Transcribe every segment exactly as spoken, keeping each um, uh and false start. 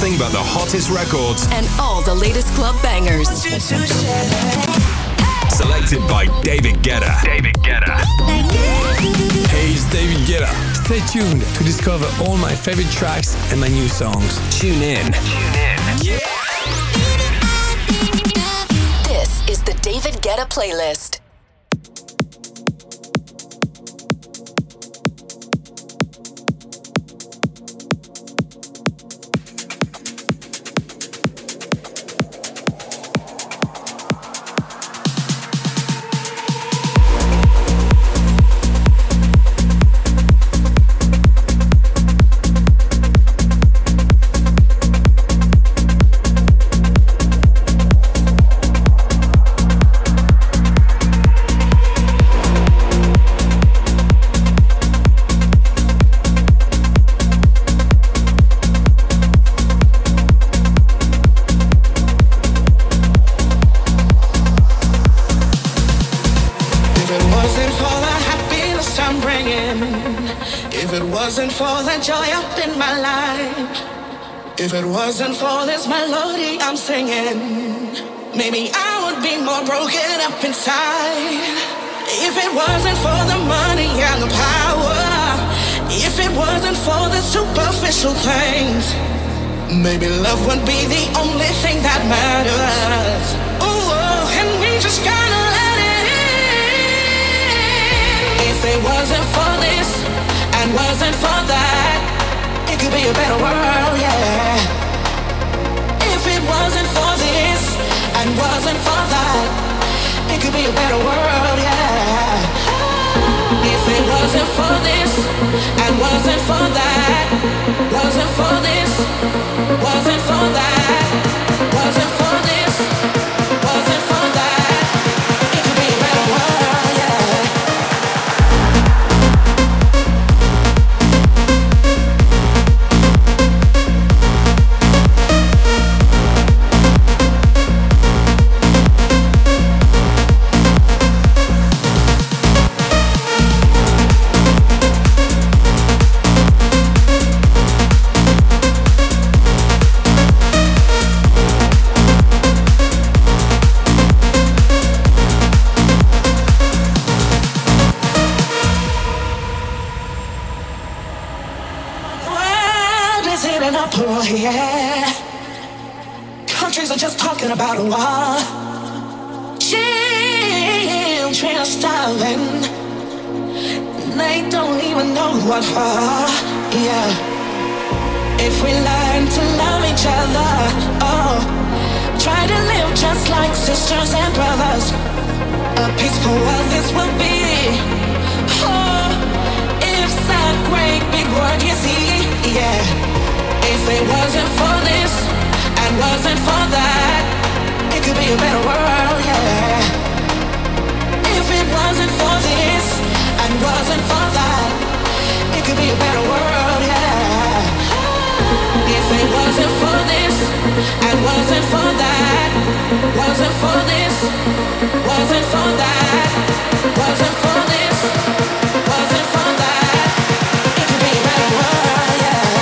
nothing but the hottest records and all the latest club bangers. Selected by David Guetta. David Guetta. Hey, it's David Guetta. Stay tuned to discover all my favorite tracks and my new songs. Tune in. Tune in. Yeah. This is the David Guetta playlist. If it wasn't for this melody I'm singing, maybe I would be more broken up inside. If it wasn't for the money and the power, if it wasn't for the superficial things, maybe love would be the only thing that matters. Ooh, and we just gotta let it in. If it wasn't for this and wasn't for that, it could be a better world, yeah. If it wasn't for this and wasn't for that, it could be a better world, yeah. If it wasn't for this and wasn't for that, wasn't for this, wasn't for that, wasn't for this, wasn't for that, it could be a better world, yeah. Oh yeah, countries are just talking about a war. Children are starving, they don't even know what for. Yeah, if we learn to love each other, oh, try to live just like sisters and brothers, a peaceful world this will be. Oh, it's that great big word you see, yeah. If it wasn't for this and wasn't for that, it could be a better world, yeah. If it wasn't for this and wasn't for that, it could be a better world, yeah. If it wasn't for this and wasn't for that, wasn't for this, wasn't for that, wasn't for this, wasn't for that, it could be a better world, yeah.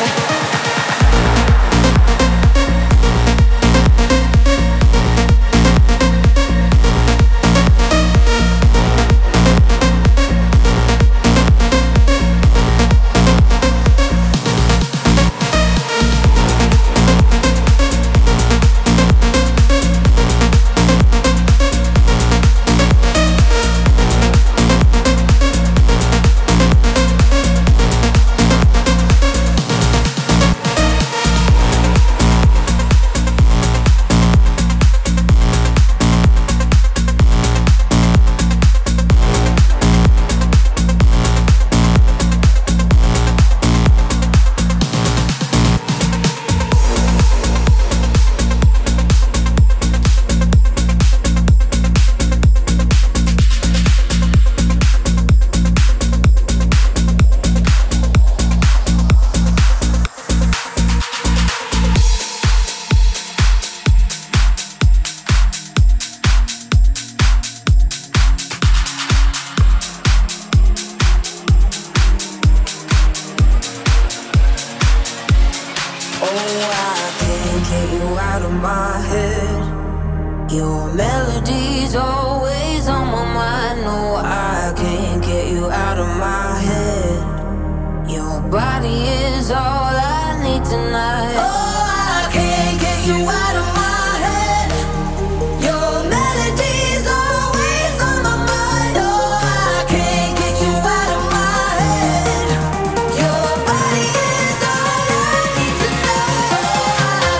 out of my head. Your melody's always on my mind. No, I can't get you out of my head. Your body is all I need tonight. Oh, I can't get you out of my head. Your melody's always on my mind. Oh, I can't get you out of my head. Your body is all I need tonight.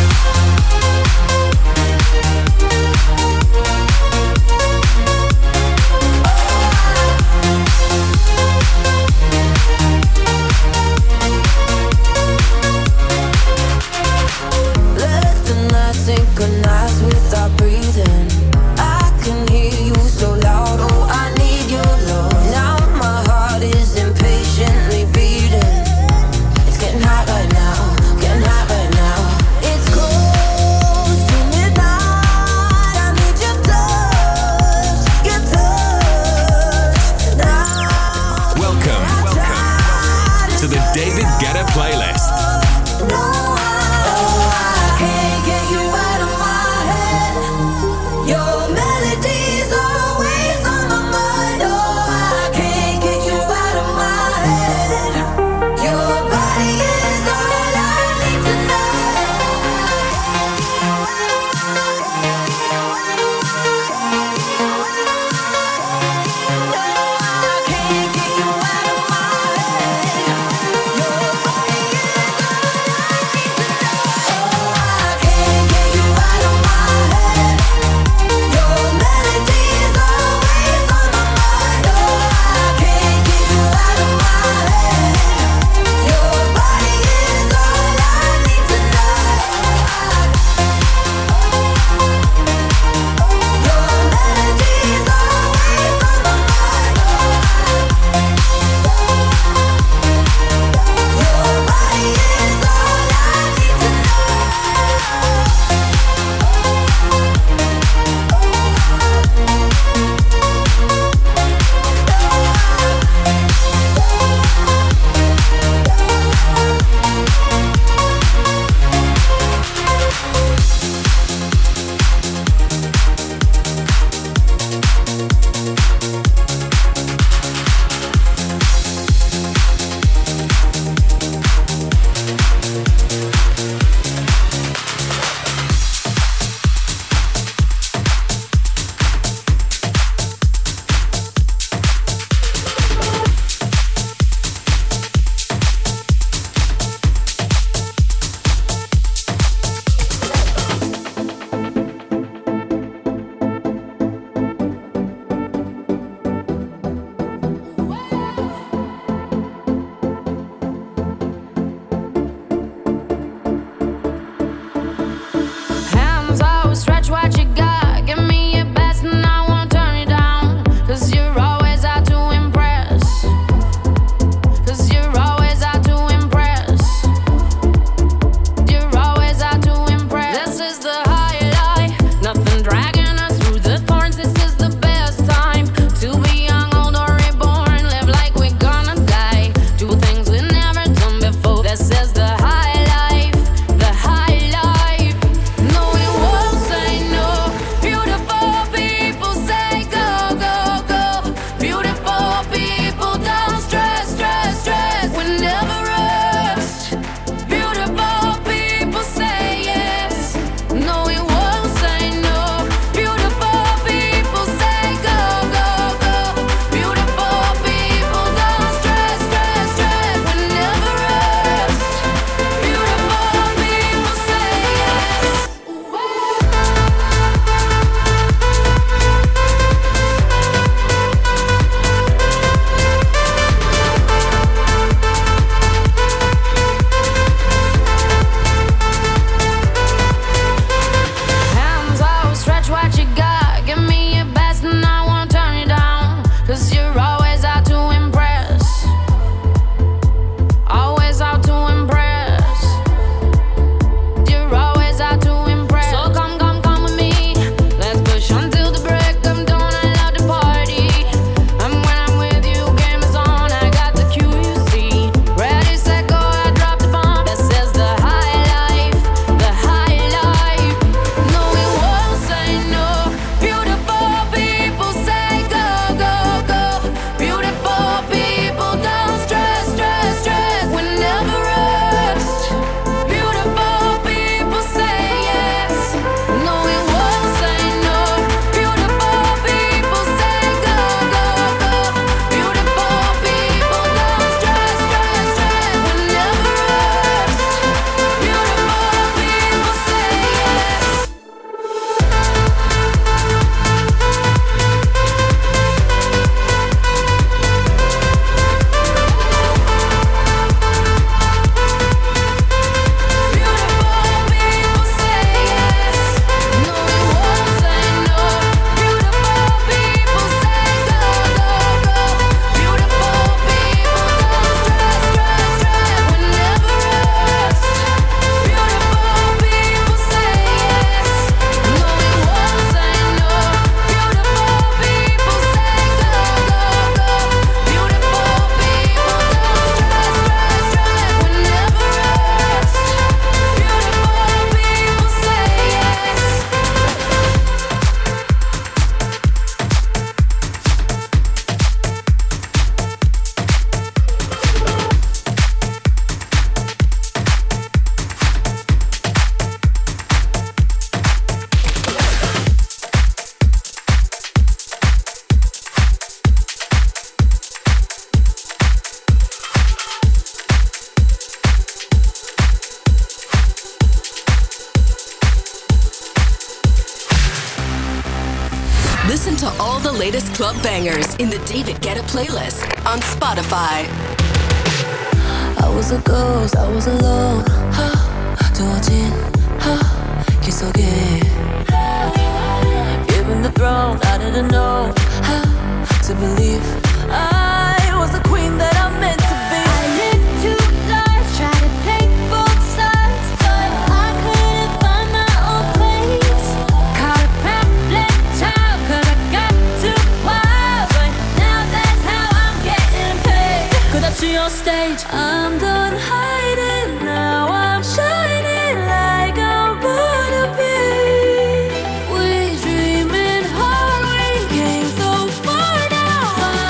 Let the night synchronize with our breathing. I can hear you so loud, oh I need your love. Now my heart is impatiently beating. It's getting hot right now, getting hot right now. It's close to midnight. I need your touch, your touch now. Welcome, welcome to the David Guetta playlist. No, I can't get you out of my head. Your melody's always on my mind. Oh, I can't get you out of my head. Your body is all I need I can't get you out of my head. Your body is all I to all the latest club bangers in the David Guetta playlist on Spotify. I was a ghost, I was alone. 두어진 길 속에 given the throne, I didn't know how to believe I was the queen that I meant to be. I lived two lives, tried to play both sides, but I couldn't find my own place. Caught a pamphlet child, cause I got too wild, but now that's how I'm getting paid. 끝없이 on stage, I'm done hiding, now I'm shining like I'm born to be. We dreaming hard, we came so far, now I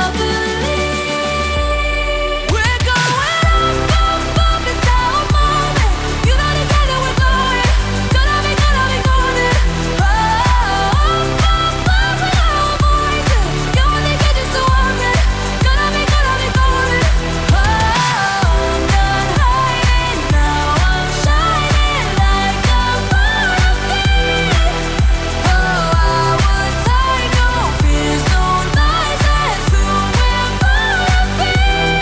believe. We're going up, up, up, it's our moment. You know together we're going, gonna be, gonna be golden. Oh, up, up, up, with our voices. You only get just to warm it. Gonna be, gonna be golden. Oh, I'm done hiding, now I'm shining like I'm born to be. Oh, I would take no fears, no lies, and soon we're born to be.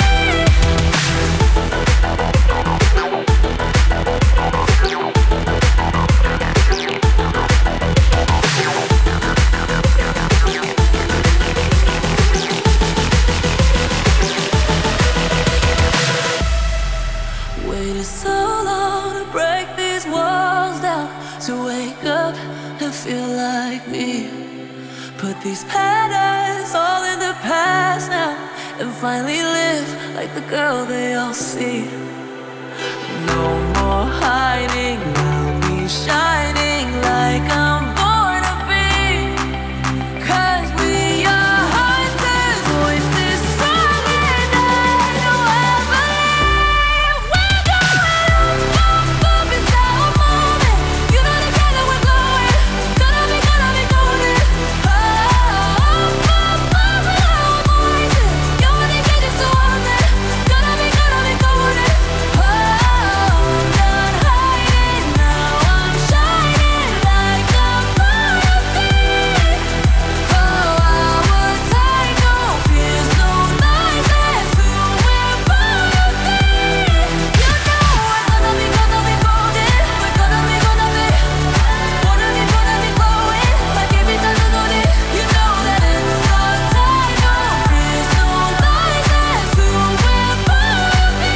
Waited so long to break these walls down, to wake up and feel like me. Put these patterns all in the past now, and finally live like the girl they all see. No more hiding, now me shining like I'm born to be. Cause we are hunters, voices strong, and I know I believe. We're going up, up, up, it's our moment. You know together we're going, gonna be, gonna be golden. Oh, up, up, up, with our voices. You only get just to warm it. Gonna be, gonna be golden. Oh, I'm done hiding, now I'm shining like I'm born to be. Oh, I would take no fears, no lies, and soon we're born to be. You know we're gonna be, gonna be golden. We're gonna be, gonna be, gonna be, gonna be glowing like every time you go there. You know that it's our time. No fears, no lies, and soon we're born to be.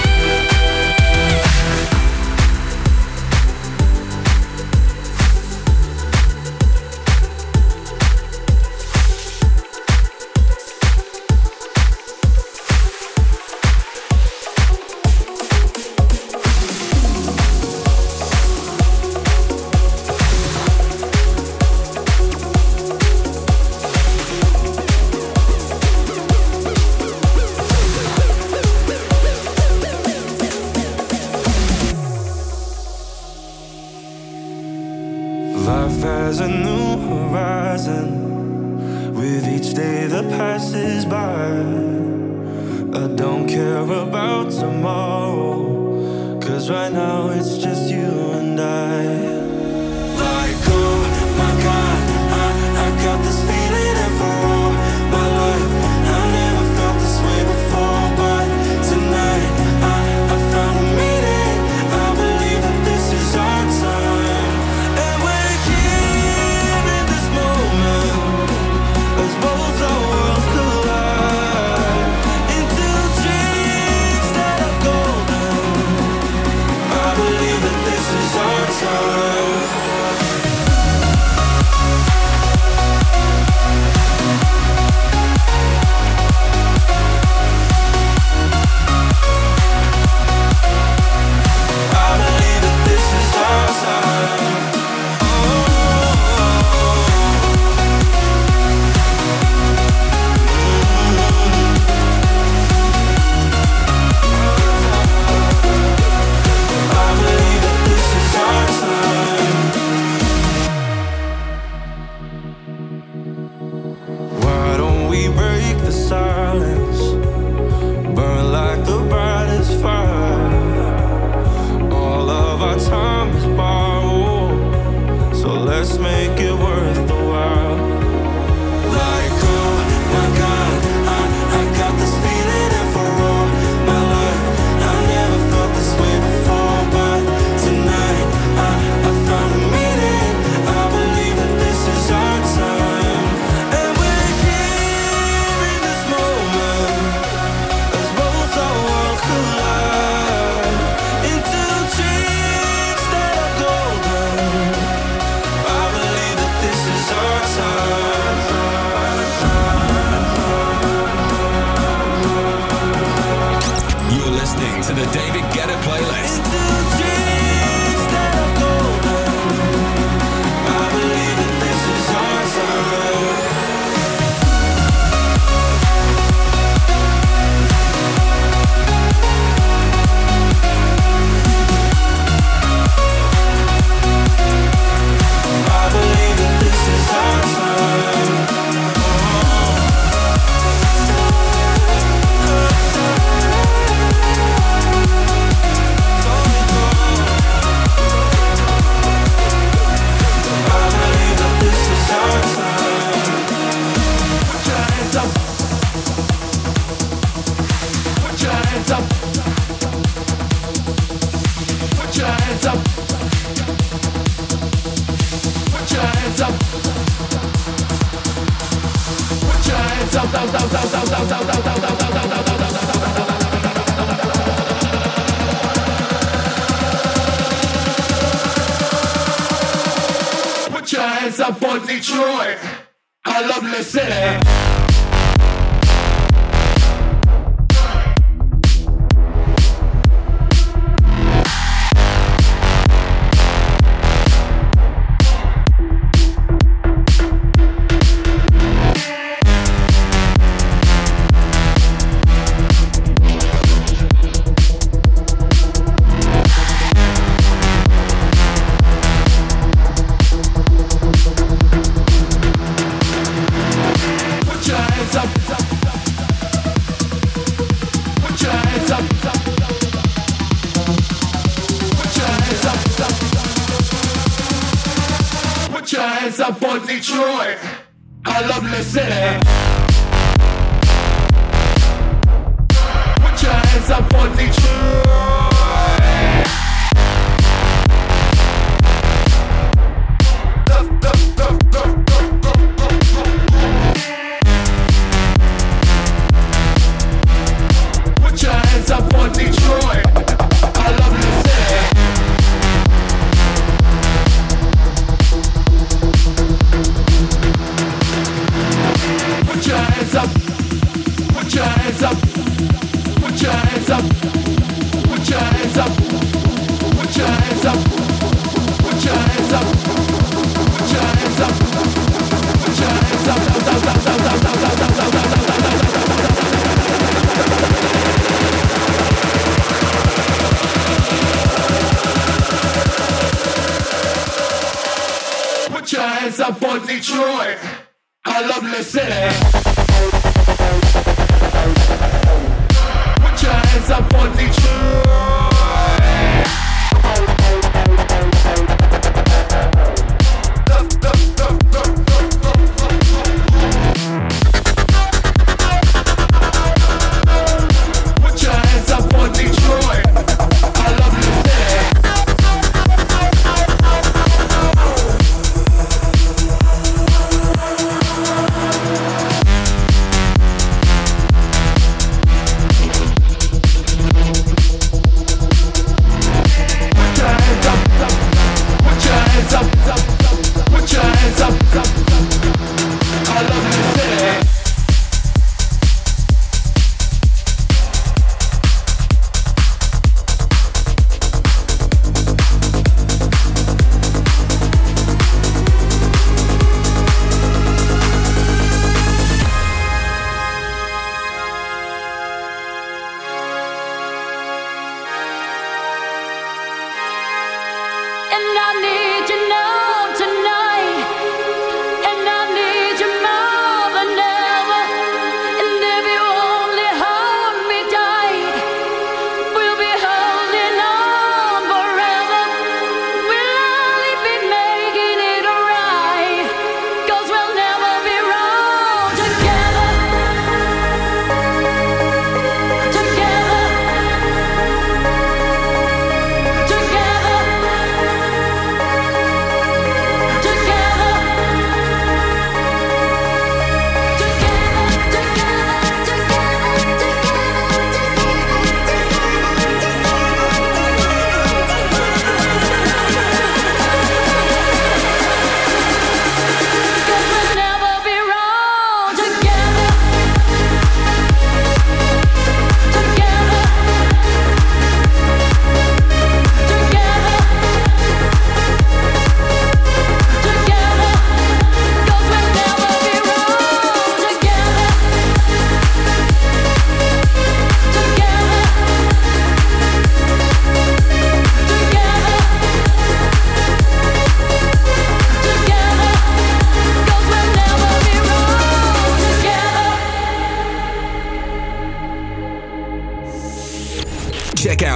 Life has a new horizon. With each day that passes by, I don't care about tomorrow, cause right now it's just you and I. Like, oh my God, I, I got this feeling, and for all my life I never felt this way before. But tonight I, I found a meaning. I believe that this is our time, and we're here in this moment as both our worlds collide into dreams that are golden. I believe that this is our time. listening to the David Guetta playlist. Put your hands up for Detroit. I love the city. Up for Detroit, I love the city. Put your hands up for Detroit. Put your hands up for Detroit. I love the city. Put your hands up, put your hands up, put your hands up, put your hands up, put your hands up, put your hands up, put your hands up, put your hands up, put your hands up for Detroit. I love the city. Put your hands up for Detroit. Put your hands up for Detroit. I love the city.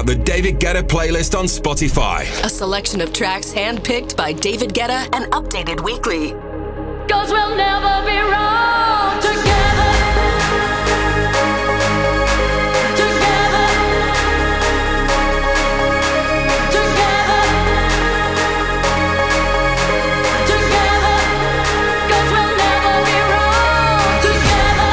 out the David Guetta playlist on Spotify. A selection of tracks handpicked by David Guetta and updated weekly. 'Cause we'll never be wrong together. Together. Together. Together. 'Cause we'll never be wrong together.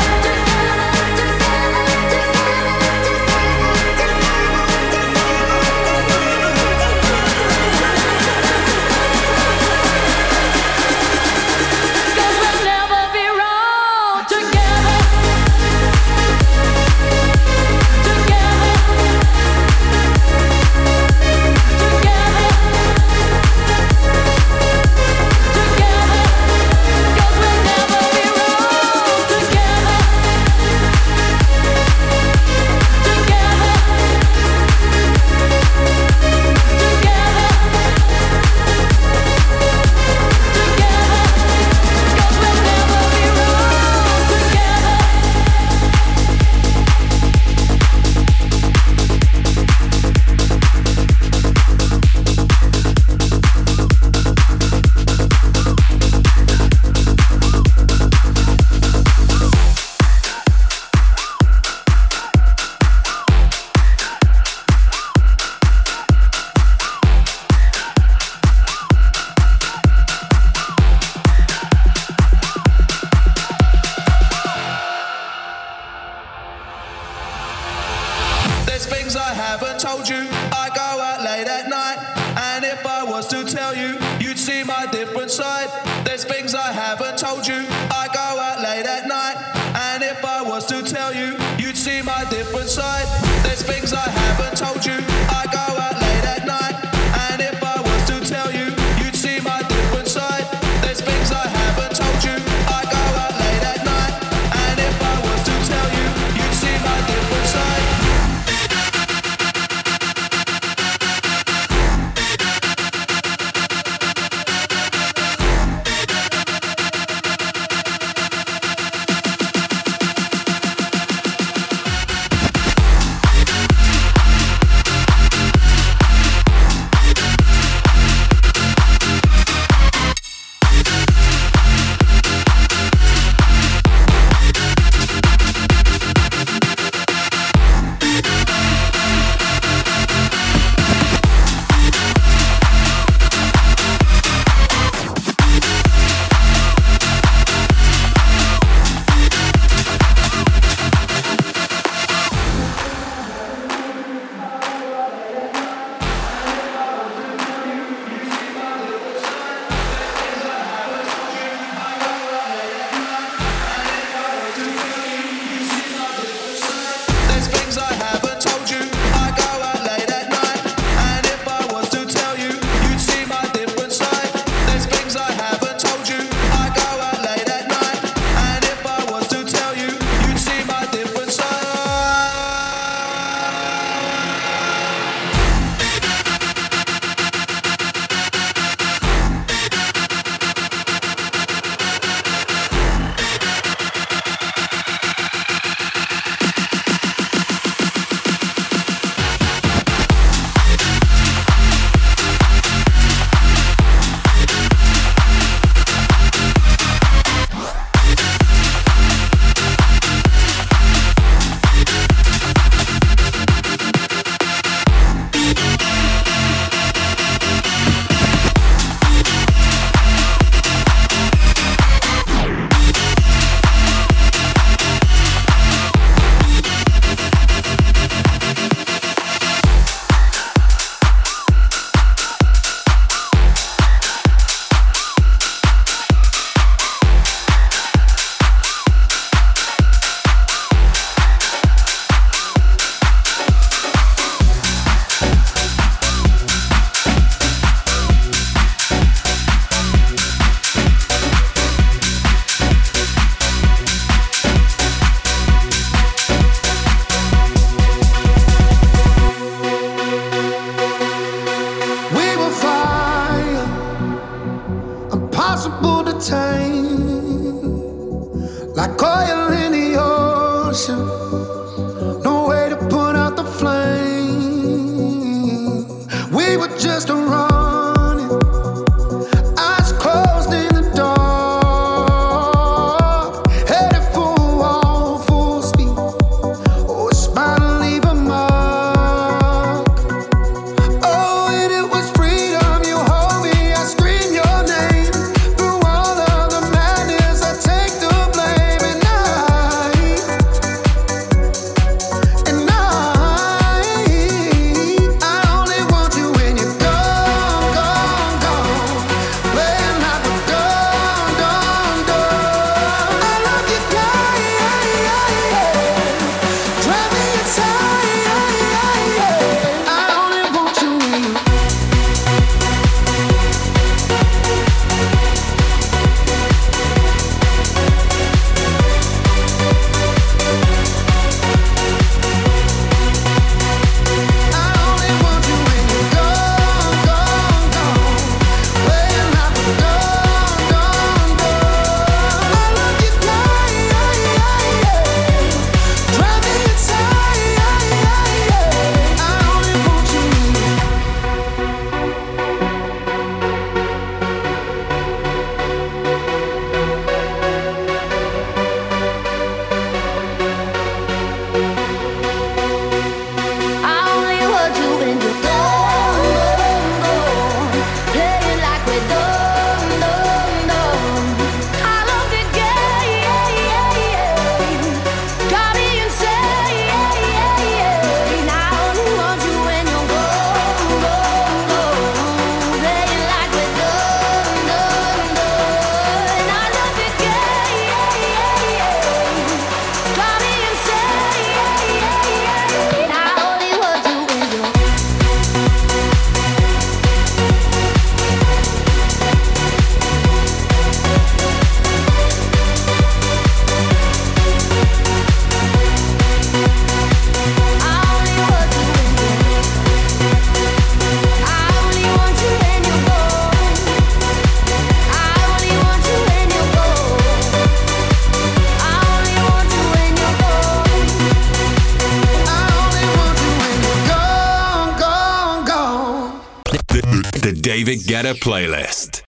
the David Guetta playlist.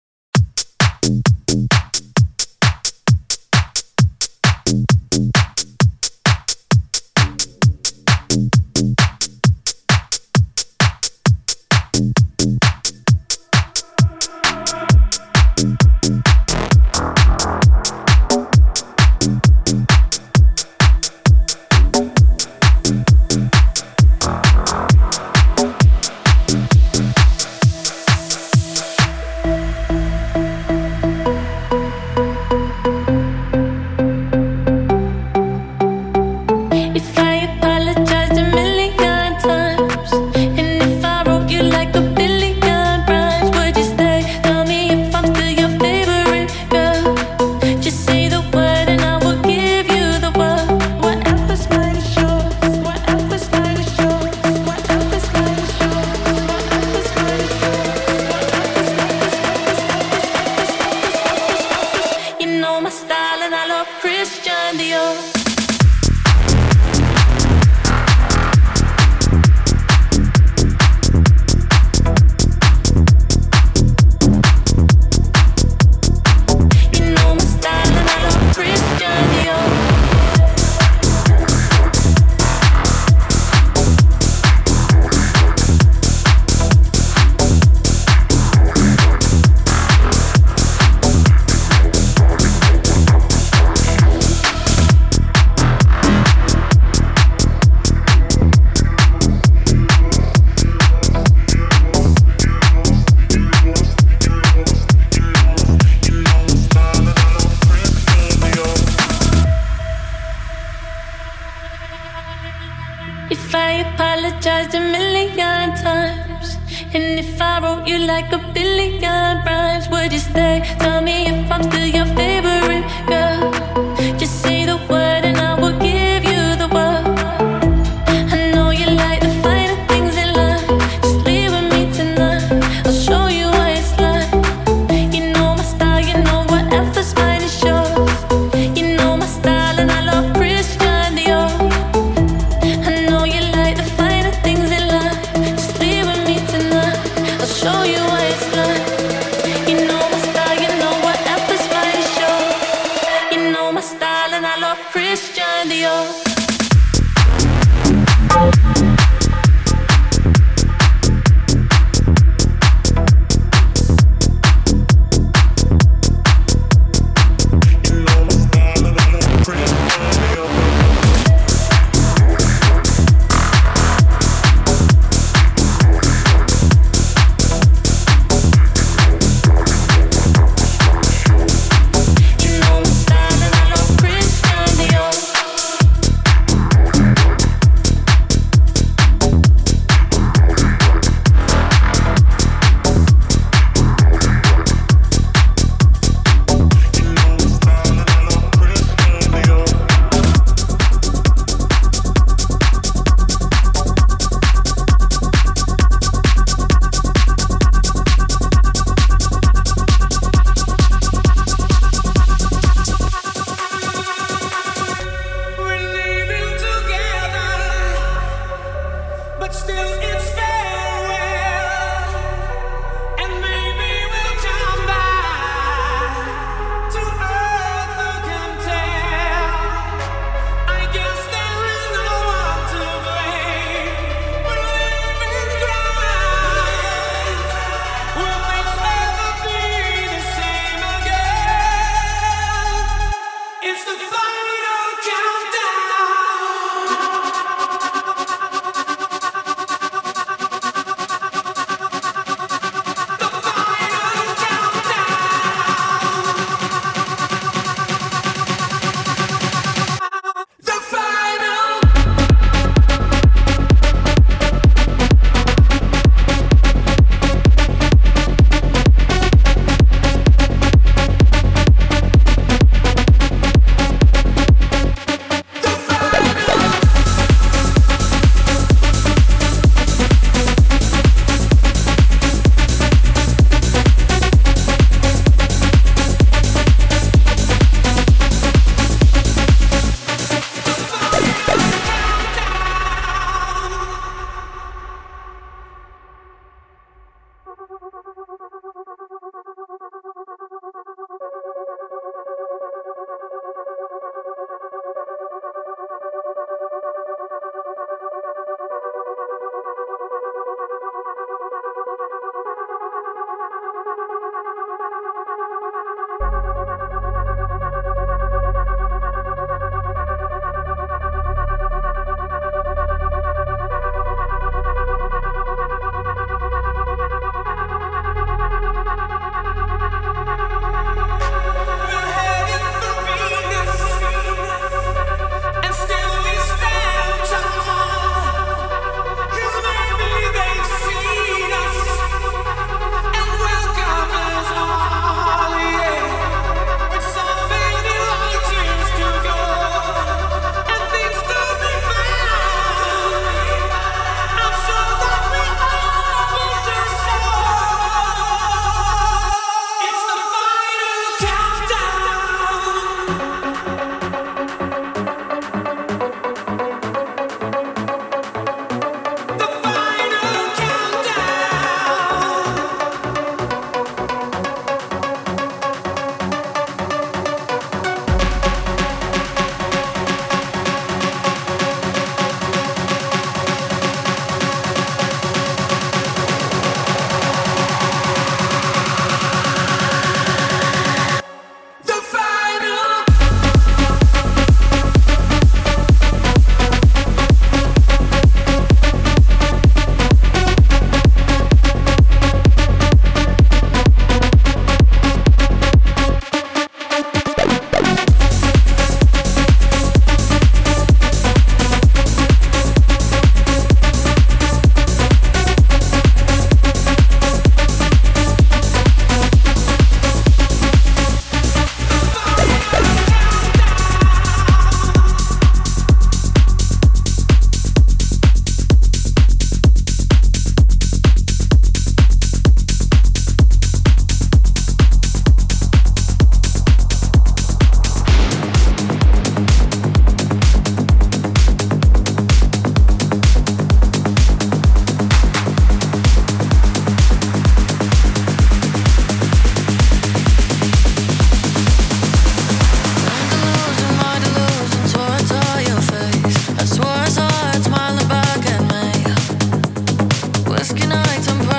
Show you what it's like. You know my style, you know whatever's right to show.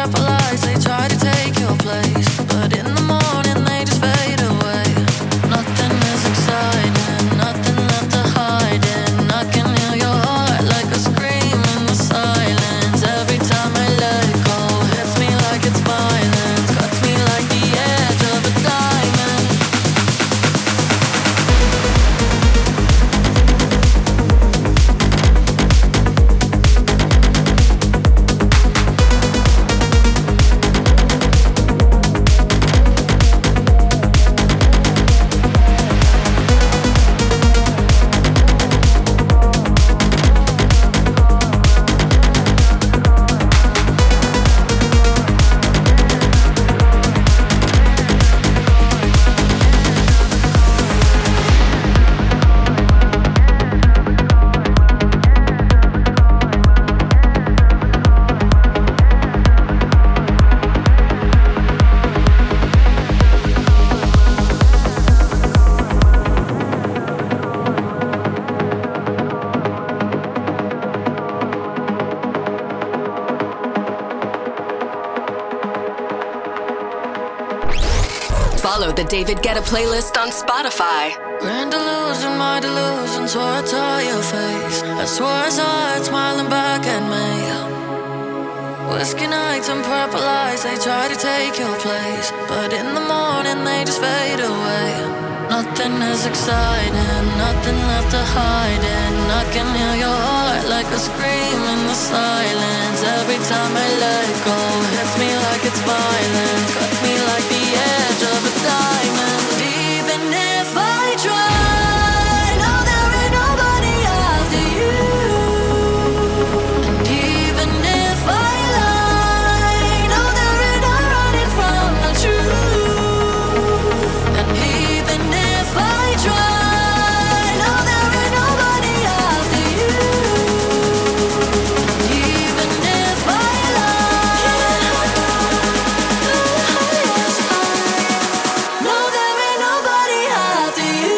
purple lights, they try to take your place, but in the morning they just fade away. Nothing is exciting, nothing left to hide in. I can hear your heart like a scream in the silence. Every time I let it go, hits me like it's violence, cuts me like the edge of a diamond. Follow the David Guetta playlist on Spotify. Grand delusion, my delusion, swore I saw your face. I swore I saw it smiling back at me. Whiskey nights and purple lights, they try to take your place, but in the morning they just fade away. Nothing is exciting, nothing left to hide in. I can hear your heart like a scream in the silence. Every time I let it go, hits me like it's violence, cuts me like the edge of a diamond. Even if I try, know there ain't nobody after you. And even if I lie, know there ain't no running from the truth. And even if I try, know there ain't nobody after you. And even if I lie, know there ain't nobody after you.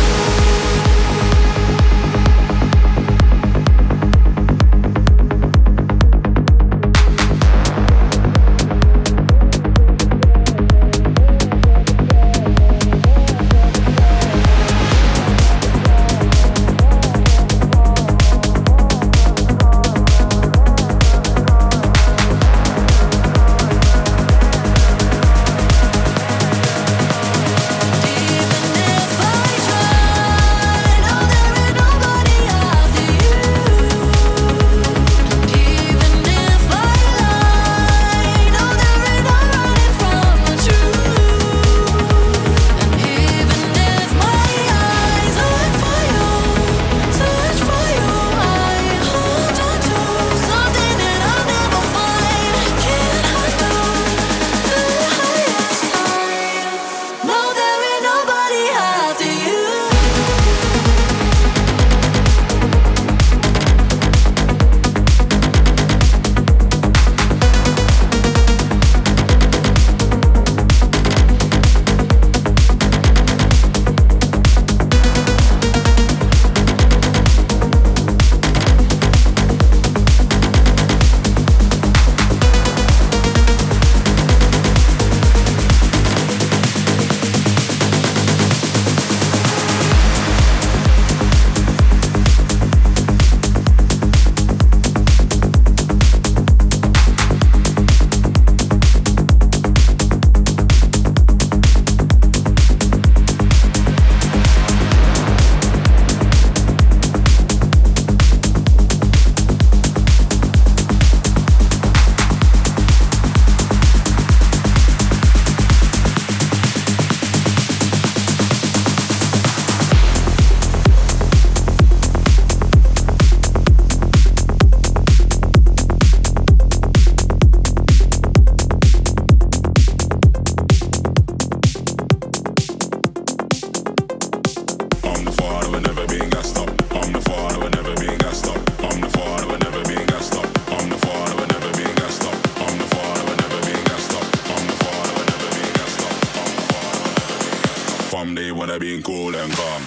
someday when I've been cool and calm.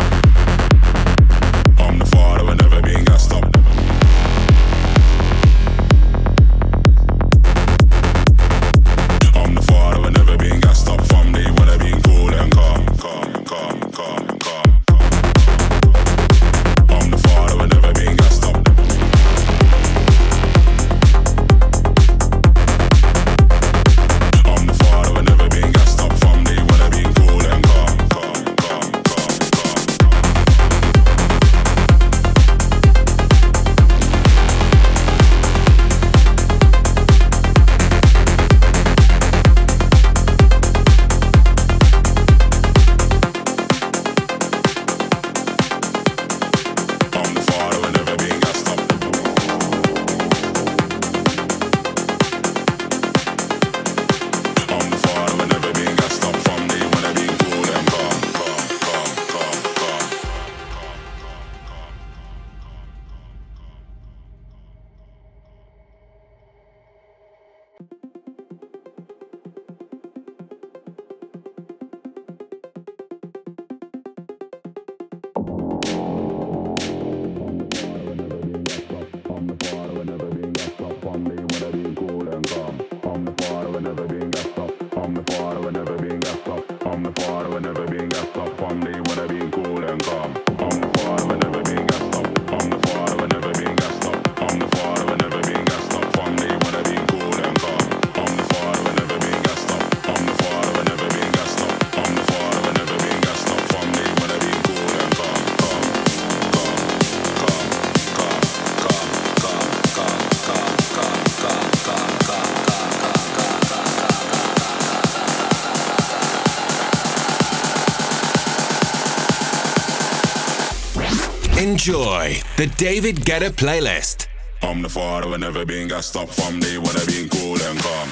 I'm the father when never been gassed up. Enjoy the David Guetta playlist. I'm the father who never been got stopped from day when I been cool and calm.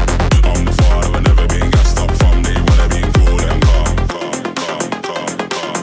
Calm.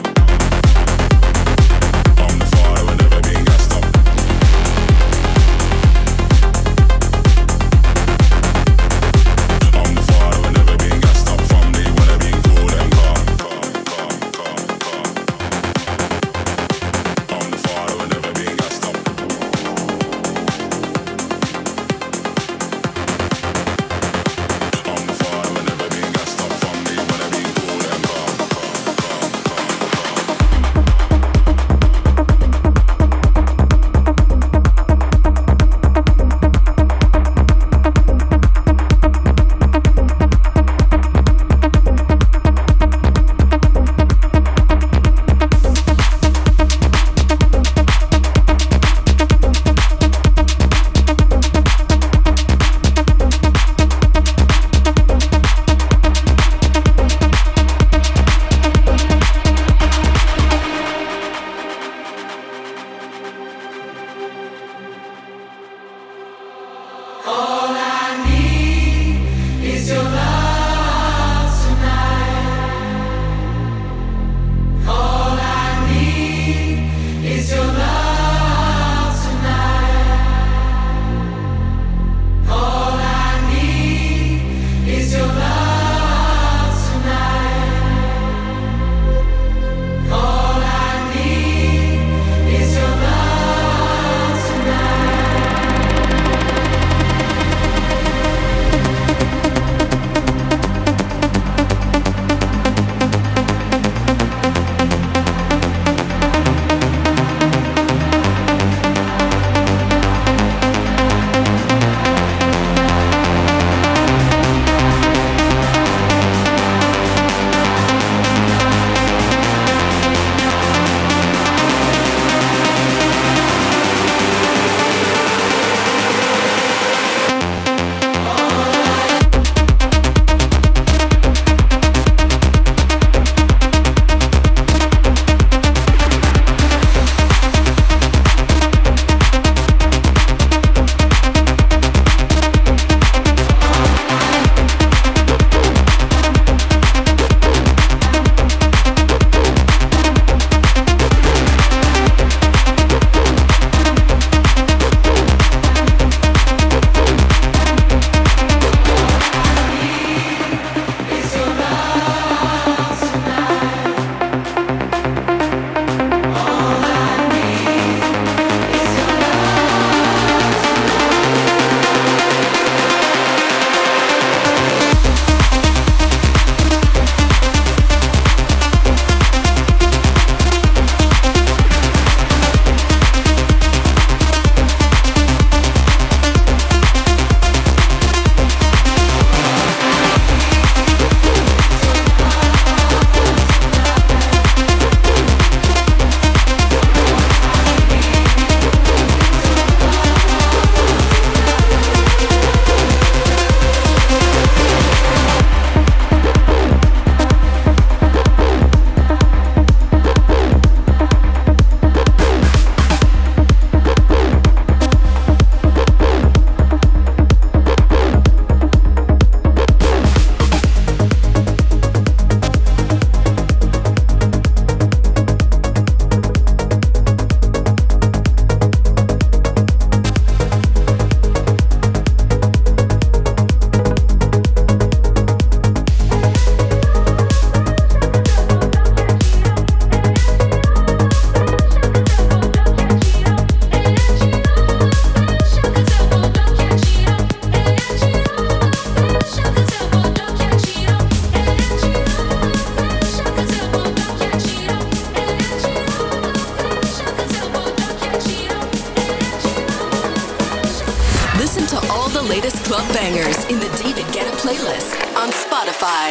Club bangers in the David Guetta playlist on Spotify.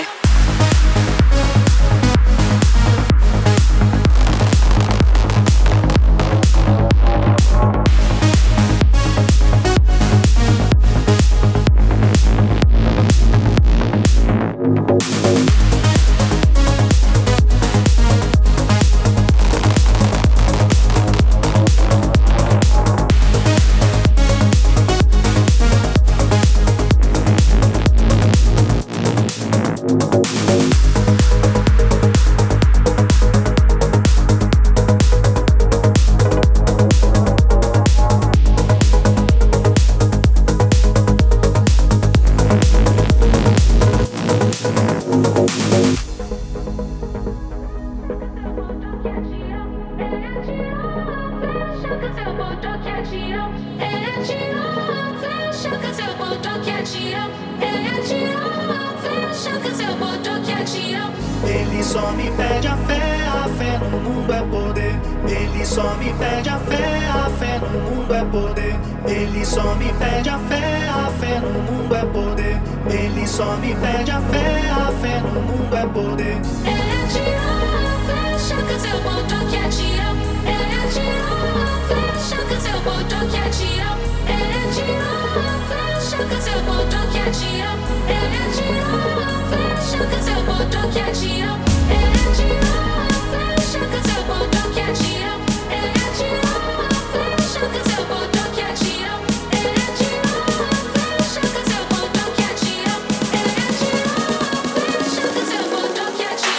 Ele só me pede a fé, a fé no mundo é poder. Ele só me pede a fé, a fé no mundo é poder. Ele só me pede a fé, a fé no mundo é poder. Ele só me pede a fé, a fé no mundo é poder. Ele te ama, fecha que seu botão quer te ama. Ele te ama, fecha que seu botão quer te ama. Ele te ama, fecha que seu botão quer te ama. Ele te ama, fecha que seu botão quer te ama. Ele te ama, fecha que seu botão quer te ama. Ele te ama, fecha que seu botão quer te ama. Ele te ama, fecha que seu botão quer te ama. Ele te ama, fecha que seu botão quer te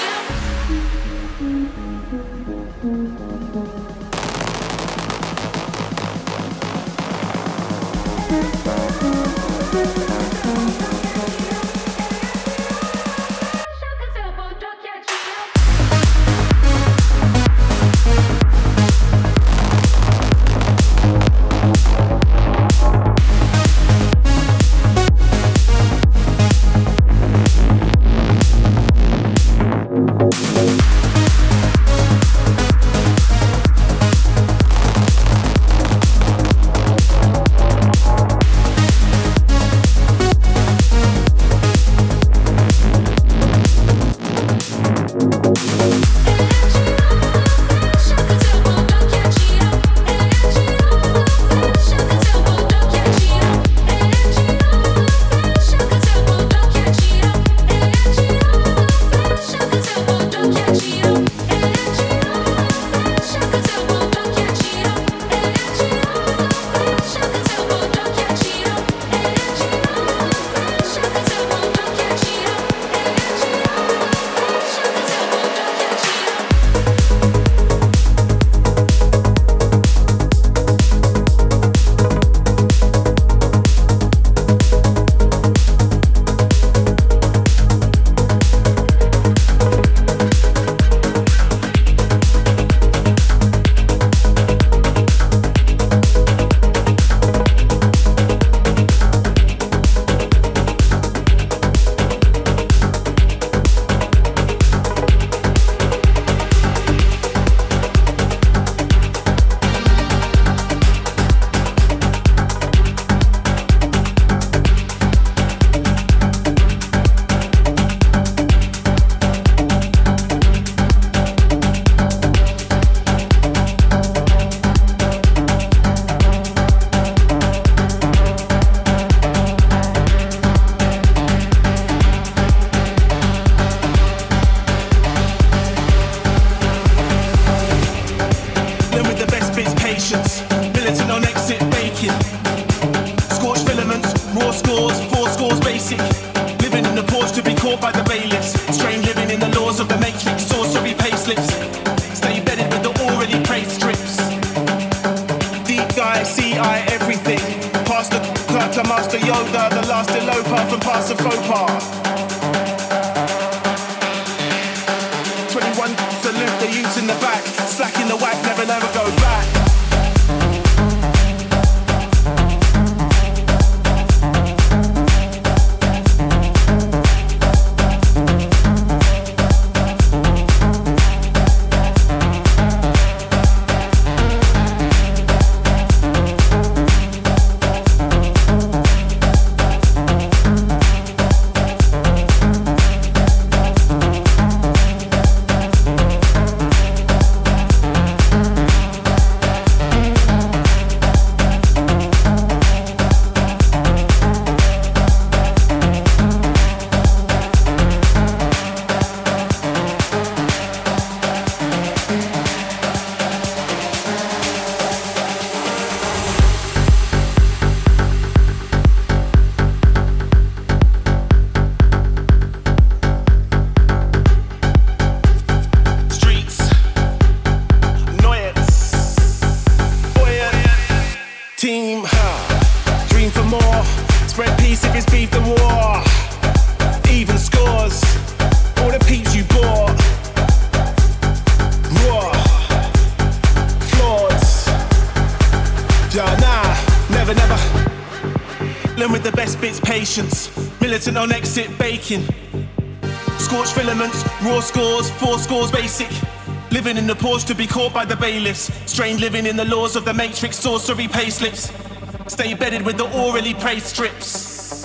Precise bits, patience. Militant on exit, baking. Scorched filaments, raw scores, four scores basic. Living in the Porsche to be caught by the bailiffs. Strained living in the laws of the matrix, sorcery payslips. Stay bedded with the orally praised strips.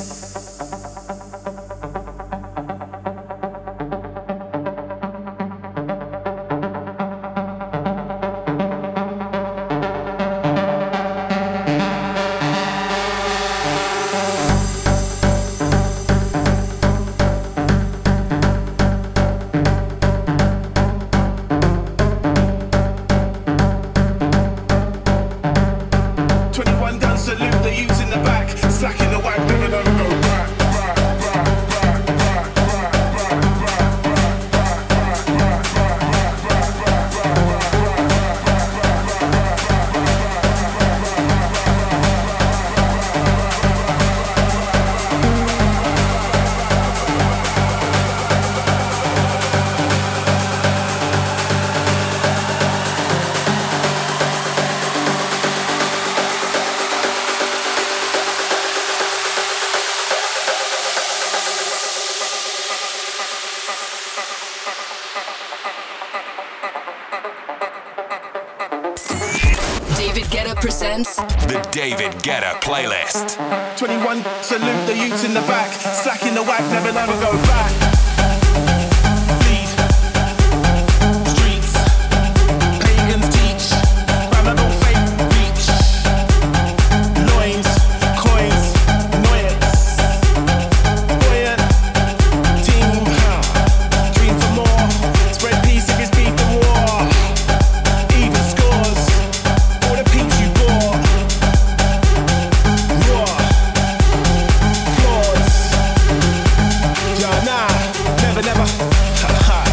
The David Guetta Playlist. twenty-one, salute the youths in the back. Slack in the whack, never, never go back. Lead. Streets. Pagans teach. Grammar don't fake reach. Loins. Coins. Noyance. Buoyant. Team. Dream for more. Spread peace if it's beef and war. Even scores. All the peaks you bought. Raw. Flaws. Yeah, nah. Never, never. Ha ha.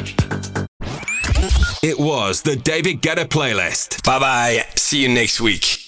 It was the David Guetta Playlist. Bye bye. See you next week.